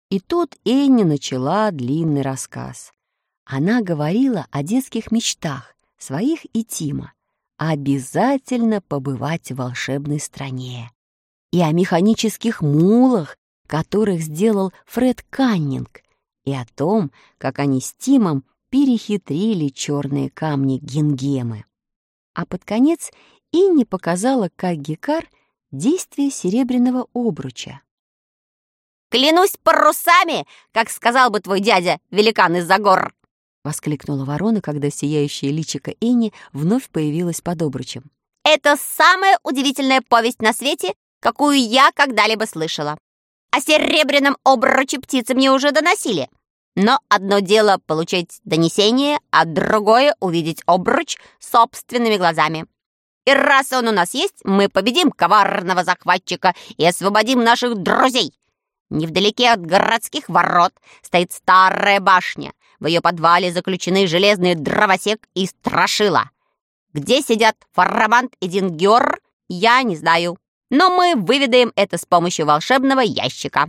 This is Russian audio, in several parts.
И тут Энни начала длинный рассказ. Она говорила о детских мечтах, своих и Тима, обязательно побывать в волшебной стране, и о механических мулах, которых сделал Фред Каннинг, и о том, как они с Тимом перехитрили черные камни Гингемы. А под конец Энни показала Кагги Кар действие серебряного обруча. «Клянусь парусами, как сказал бы твой дядя, великан из-за гор!» — воскликнула ворона, когда сияющее личико Энни вновь появилось под обручем. «Это самая удивительная повесть на свете, какую я когда-либо слышала. О серебряном обруче птицы мне уже доносили. Но одно дело получить донесение, а другое — увидеть обруч собственными глазами. И раз он у нас есть, мы победим коварного захватчика и освободим наших друзей. Невдалеке от городских ворот стоит старая башня. В ее подвале заключены железный дровосек и страшила. Где сидят Фаррамант и Дингер, я не знаю. Но мы выведаем это с помощью волшебного ящика».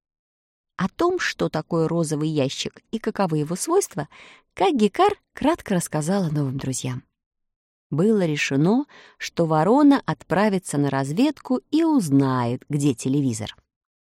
О том, что такое розовый ящик и каковы его свойства, Кагги Кар кратко рассказала новым друзьям. Было решено, что ворона отправится на разведку и узнает, где телевизор.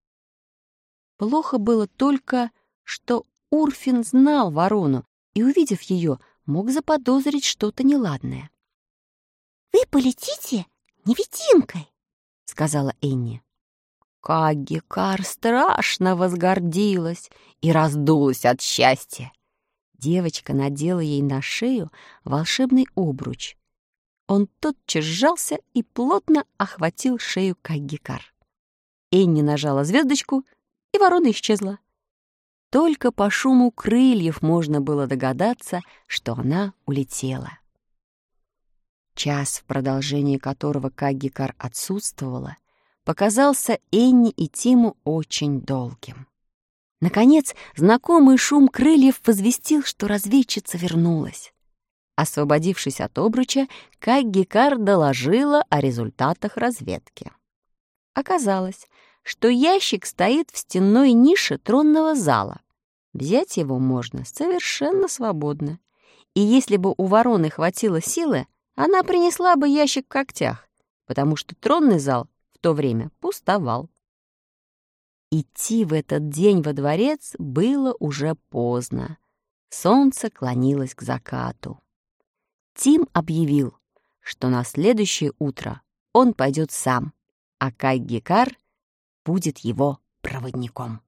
Плохо было только, что Урфин знал ворону и, увидев ее, мог заподозрить что-то неладное. «Вы полетите невидимкой», — сказала Энни. Кагги Кар страшно возгордилась и раздулась от счастья. Девочка надела ей на шею волшебный обруч. Он тотчас сжался и плотно охватил шею Кагги Кар. Энни нажала звездочку, и ворона исчезла. Только по шуму крыльев можно было догадаться, что она улетела. Час, в продолжении которого Кагги Кар отсутствовала, показался Энни и Тиму очень долгим. Наконец, знакомый шум крыльев возвестил, что разведчица вернулась. Освободившись от обруча, Кагги Кар доложила о результатах разведки. Оказалось, что ящик стоит в стенной нише тронного зала. Взять его можно совершенно свободно. И если бы у вороны хватило силы, она принесла бы ящик в когтях, потому что тронный зал в то время пустовал. Идти в этот день во дворец было уже поздно. Солнце клонилось к закату. Тим объявил, что на следующее утро он пойдет сам, а Кагги Кар будет его проводником.